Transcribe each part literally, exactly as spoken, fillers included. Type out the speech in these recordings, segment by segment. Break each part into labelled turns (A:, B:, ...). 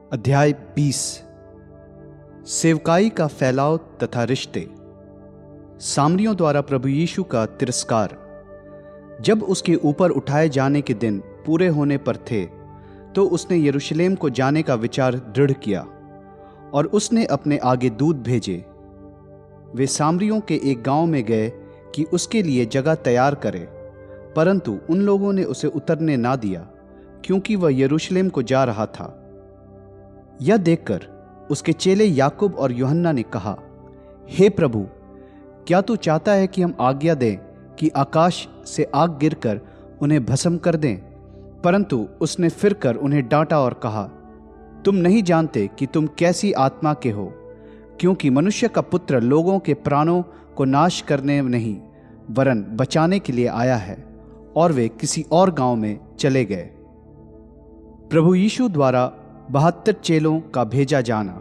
A: अध्याय बीस। सेवकाई का फैलाव तथा रिश्ते। सामरियों द्वारा प्रभु यीशु का तिरस्कार। जब उसके ऊपर उठाए जाने के दिन पूरे होने पर थे तो उसने यरूशलेम को जाने का विचार दृढ़ किया और उसने अपने आगे दूत भेजे। वे सामरियों के एक गांव में गए कि उसके लिए जगह तैयार करे, परंतु उन लोगों ने उसे उतरने ना दिया क्योंकि वह यरूशलेम को जा रहा था। यह देखकर उसके चेले याकूब और यूहन्ना ने कहा, हे प्रभु, क्या तू चाहता है कि हम आज्ञा दें कि आकाश से आग गिरकर उन्हें भस्म कर दें? परंतु उसने फिरकर उन्हें डांटा और कहा, तुम नहीं जानते कि तुम कैसी आत्मा के हो, क्योंकि मनुष्य का पुत्र लोगों के प्राणों को नाश करने नहीं वरन बचाने के लिए आया है। और वे किसी और गांव में चले गए। प्रभु यीशु द्वारा बहत्तर चेलों का भेजा जाना।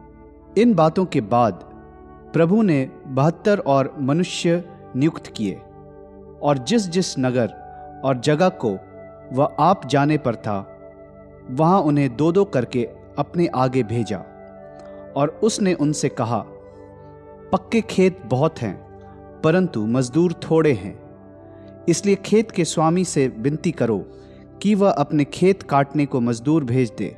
A: इन बातों के बाद प्रभु ने बहत्तर और मनुष्य नियुक्त किए और जिस जिस नगर और जगह को वह आप जाने पर था वहां उन्हें दो दो करके अपने आगे भेजा। और उसने उनसे कहा, पक्के खेत बहुत हैं परंतु मजदूर थोड़े हैं, इसलिए खेत के स्वामी से विनती करो कि वह अपने खेत काटने को मजदूर भेज दे।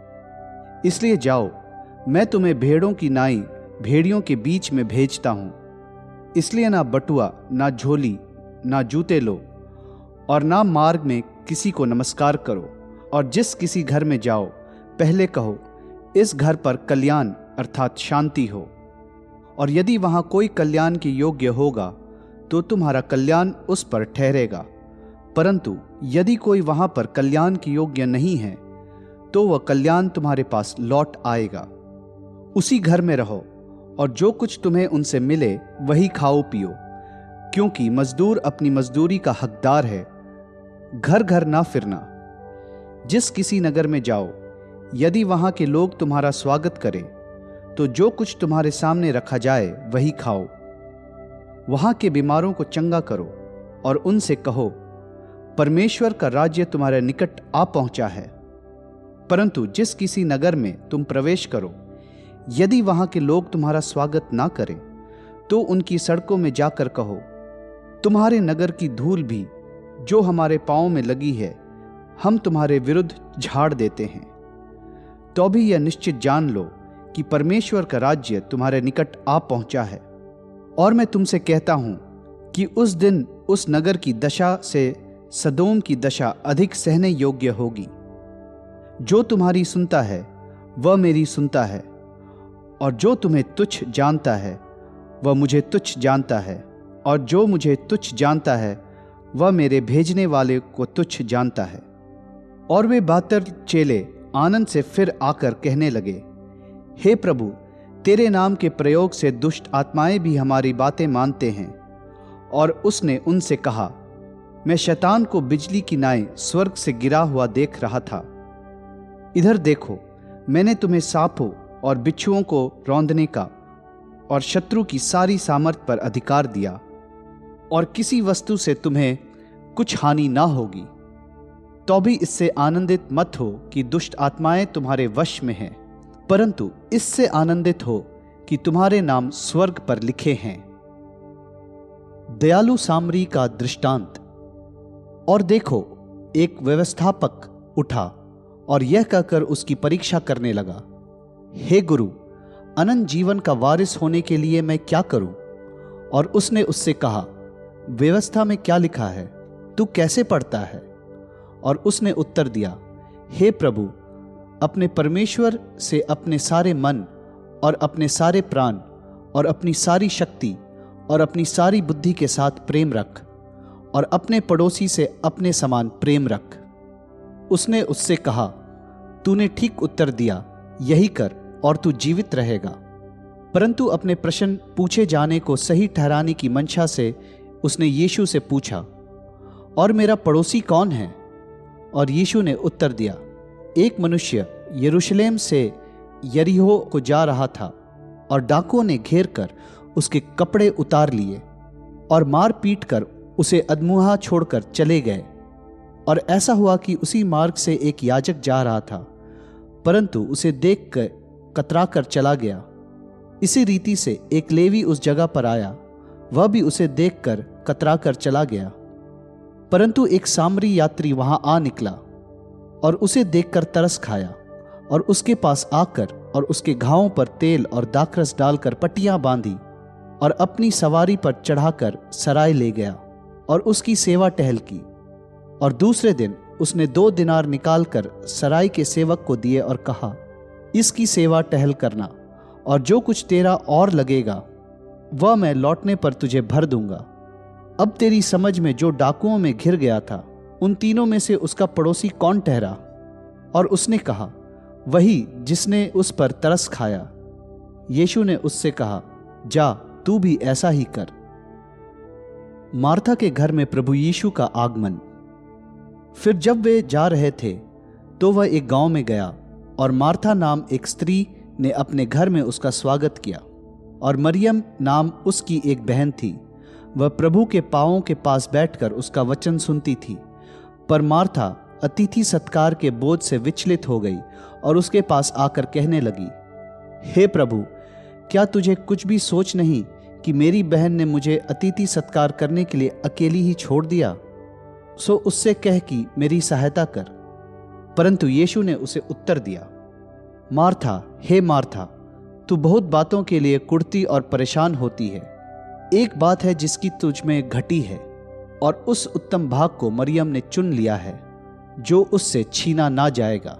A: इसलिए जाओ, मैं तुम्हें भेड़ों की नाई भेड़ियों के बीच में भेजता हूं। इसलिए ना बटुआ, ना झोली, ना जूते लो और ना मार्ग में किसी को नमस्कार करो। और जिस किसी घर में जाओ पहले कहो, इस घर पर कल्याण अर्थात शांति हो। और यदि वहां कोई कल्याण के योग्य होगा तो तुम्हारा कल्याण उस पर ठहरेगा, परंतु यदि कोई वहां पर कल्याण के योग्य नहीं है तो वह कल्याण तुम्हारे पास लौट आएगा। उसी घर में रहो और जो कुछ तुम्हें उनसे मिले वही खाओ पियो, क्योंकि मजदूर अपनी मजदूरी का हकदार है। घर घर ना फिरना। जिस किसी नगर में जाओ, यदि वहां के लोग तुम्हारा स्वागत करें तो जो कुछ तुम्हारे सामने रखा जाए वही खाओ। वहां के बीमारों को चंगा करो और उनसे कहो, परमेश्वर का राज्य तुम्हारे निकट आ पहुंचा है। परंतु जिस किसी नगर में तुम प्रवेश करो, यदि वहां के लोग तुम्हारा स्वागत ना करें तो उनकी सड़कों में जाकर कहो, तुम्हारे नगर की धूल भी जो हमारे पांवों में लगी है हम तुम्हारे विरुद्ध झाड़ देते हैं। तो भी यह निश्चित जान लो कि परमेश्वर का राज्य तुम्हारे निकट आ पहुंचा है। और मैं तुमसे कहता हूं कि उस दिन उस नगर की दशा से सदोम की दशा अधिक सहने योग्य होगी। जो तुम्हारी सुनता है वह मेरी सुनता है, और जो तुम्हें तुच्छ जानता है वह मुझे तुच्छ जानता है, और जो मुझे तुच्छ जानता है वह मेरे भेजने वाले को तुच्छ जानता है। और वे बहत्तर चेले आनंद से फिर आकर कहने लगे, हे प्रभु, तेरे नाम के प्रयोग से दुष्ट आत्माएं भी हमारी बातें मानते हैं। और उसने उनसे कहा, मैं शैतान को बिजली की नाई स्वर्ग से गिरा हुआ देख रहा था। इधर देखो, मैंने तुम्हें सांपों और बिच्छुओं को रौंदने का और शत्रु की सारी सामर्थ पर अधिकार दिया, और किसी वस्तु से तुम्हें कुछ हानि ना होगी। तो भी इससे आनंदित मत हो कि दुष्ट आत्माएं तुम्हारे वश में हैं, परंतु इससे आनंदित हो कि तुम्हारे नाम स्वर्ग पर लिखे हैं। दयालु सामरी का दृष्टांत। और देखो, एक व्यवस्थापक उठा और यह कहकर उसकी परीक्षा करने लगा, हे गुरु, अनंत जीवन का वारिस होने के लिए मैं क्या करूं? और उसने उससे कहा, व्यवस्था में क्या लिखा है, तू कैसे पढ़ता है? और उसने उत्तर दिया, हे प्रभु, अपने परमेश्वर से अपने सारे मन और अपने सारे प्राण और अपनी सारी शक्ति और अपनी सारी बुद्धि के साथ प्रेम रख, और अपने पड़ोसी से अपने समान प्रेम रख। उसने उससे कहा, तूने ठीक उत्तर दिया, यही कर और तू जीवित रहेगा। परंतु अपने प्रश्न पूछे जाने को सही ठहराने की मंशा से उसने यीशु से पूछा, और मेरा पड़ोसी कौन है? और यीशु ने उत्तर दिया, एक मनुष्य यरूशलेम से यरीहो को जा रहा था और डाकुओं ने घेर कर उसके कपड़े उतार लिए और मार पीट कर उसे अधमुहा छोड़कर चले गए। और ऐसा हुआ कि उसी मार्ग से एक याजक जा रहा था, परंतु उसे देख कर कतरा कर चला गया। इसी रीति से एक लेवी उस जगह पर आया, वह भी उसे देखकर कतरा कर चला गया। परंतु एक सामरी यात्री वहां आ निकला और उसे देखकर तरस खाया और उसके पास आकर और उसके घावों पर तेल और दाखरस डालकर पट्टियां बांधी और अपनी सवारी पर चढ़ाकर सराय ले गया और उसकी सेवा टहल की। और दूसरे दिन उसने दो दिनार निकालकर सराय के सेवक को दिए और कहा, इसकी सेवा टहल करना, और जो कुछ तेरा और लगेगा वह मैं लौटने पर तुझे भर दूंगा। अब तेरी समझ में जो डाकुओं में घिर गया था, उन तीनों में से उसका पड़ोसी कौन ठहरा? और उसने कहा, वही जिसने उस पर तरस खाया। यीशु ने उससे कहा, जा, तू भी ऐसा ही कर। मार्था के घर में प्रभु यीशु का आगमन। फिर जब वे जा रहे थे तो वह एक गांव में गया, और मार्था नाम एक स्त्री ने अपने घर में उसका स्वागत किया, और मरियम नाम उसकी एक बहन थी। वह प्रभु के पांवों के पास बैठकर उसका वचन सुनती थी। पर मार्था अतिथि सत्कार के बोझ से विचलित हो गई और उसके पास आकर कहने लगी, हे प्रभु, क्या तुझे कुछ भी सोच नहीं कि मेरी बहन ने मुझे अतिथि सत्कार करने के लिए अकेली ही छोड़ दिया? सो उससे कह कि मेरी सहायता कर। परंतु यीशु ने उसे उत्तर दिया, मार्था, हे मार्था, तू बहुत बातों के लिए कुढ़ती और परेशान होती है। एक बात है जिसकी तुझ में घटी है, और उस उत्तम भाग को मरियम ने चुन लिया है, जो उससे छीना ना जाएगा।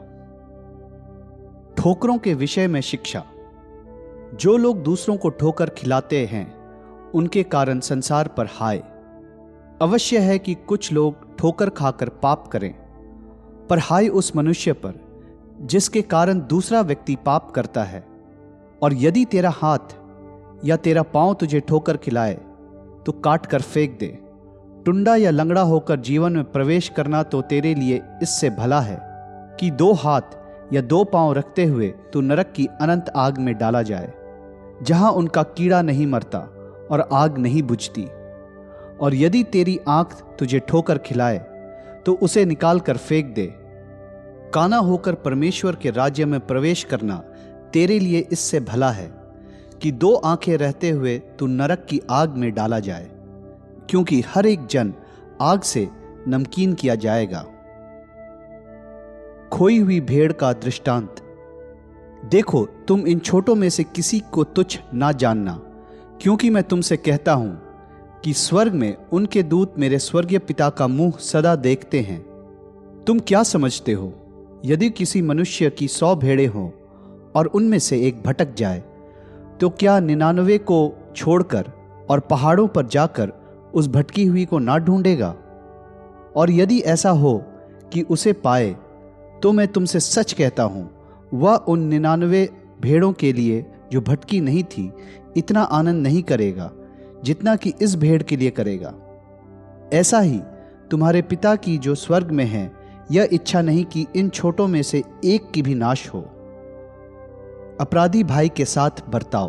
A: ठोकरों के विषय में शिक्षा। जो लोग दूसरों को ठोकर खिलाते हैं, उनके कारण संसार पर हाय। अवश्य है कि कुछ लोग ठोकर खाकर पाप करें, पर हाय उस मनुष्य पर जिसके कारण दूसरा व्यक्ति पाप करता है। और यदि तेरा हाथ या तेरा पांव तुझे ठोकर खिलाए तो काट कर फेंक दे। टुंडा या लंगड़ा होकर जीवन में प्रवेश करना तो तेरे लिए इससे भला है कि दो हाथ या दो पांव रखते हुए तू नरक की अनंत आग में डाला जाए, जहां उनका कीड़ा नहीं मरता और आग नहीं बुझती। और यदि तेरी आंख तुझे ठोकर खिलाए तो उसे निकाल कर फेंक दे। काना होकर परमेश्वर के राज्य में प्रवेश करना तेरे लिए इससे भला है कि दो आंखें रहते हुए तू नरक की आग में डाला जाए, क्योंकि हर एक जन आग से नमकीन किया जाएगा। खोई हुई भेड़ का दृष्टांत। देखो, तुम इन छोटों में से किसी को तुच्छ ना जानना, क्योंकि मैं तुमसे कहता हूं कि स्वर्ग में उनके दूत मेरे स्वर्गीय पिता का मुंह सदा देखते हैं। तुम क्या समझते हो, यदि किसी मनुष्य की सौ भेड़ें हों और उनमें से एक भटक जाए, तो क्या निन्यानवे को छोड़कर और पहाड़ों पर जाकर उस भटकी हुई को ना ढूंढेगा? और यदि ऐसा हो कि उसे पाए, तो मैं तुमसे सच कहता हूं, वह उन निन्यानवे भेड़ों के लिए जो भटकी नहीं थी इतना आनंद नहीं करेगा जितना कि इस भेड़ के लिए करेगा। ऐसा ही तुम्हारे पिता की जो स्वर्ग में है, यह इच्छा नहीं कि इन छोटों में से एक की भी नाश हो। अपराधी भाई के साथ बर्ताव।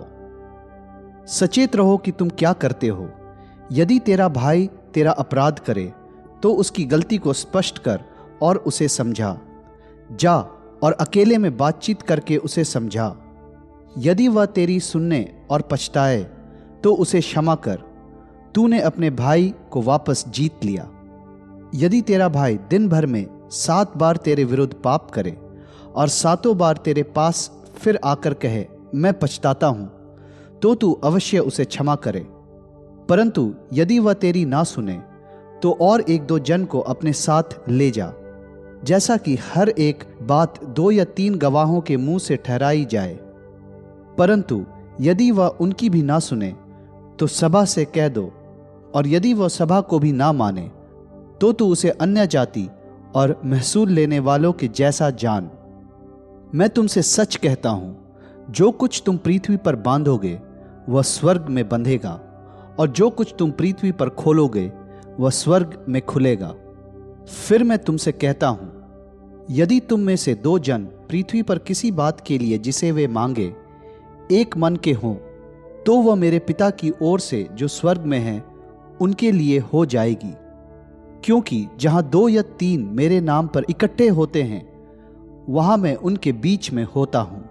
A: सचेत रहो कि तुम क्या करते हो। यदि तेरा भाई तेरा अपराध करे तो उसकी गलती को स्पष्ट कर और उसे समझा। जा और अकेले में बातचीत करके उसे समझा। यदि वह तेरी सुनने और पछताए तो उसे क्षमा कर। तूने अपने भाई को वापस जीत लिया। यदि तेरा भाई दिन भर में सात बार तेरे विरुद्ध पाप करे और सातों बार तेरे पास फिर आकर कहे, मैं पछताता हूं, तो तू अवश्य उसे क्षमा करे। परंतु यदि वह तेरी ना सुने तो और एक दो जन को अपने साथ ले जा, जैसा कि हर एक बात दो या तीन गवाहों के मुंह से ठहराई जाए। परंतु यदि वह उनकी भी ना सुने तो सभा से कह दो, और यदि वह सभा को भी ना माने तो तू उसे अन्य जाति और महसूल लेने वालों के जैसा जान। मैं तुमसे सच कहता हूं, जो कुछ तुम पृथ्वी पर बांधोगे वह स्वर्ग में बंधेगा, और जो कुछ तुम पृथ्वी पर खोलोगे वह स्वर्ग में खुलेगा। फिर मैं तुमसे कहता हूं, यदि तुम में से दो जन पृथ्वी पर किसी बात के लिए जिसे वे मांगे एक मन के हों, तो वह मेरे पिता की ओर से जो स्वर्ग में है उनके लिए हो जाएगी। क्योंकि जहां दो या तीन मेरे नाम पर इकट्ठे होते हैं, वहां मैं उनके बीच में होता हूं।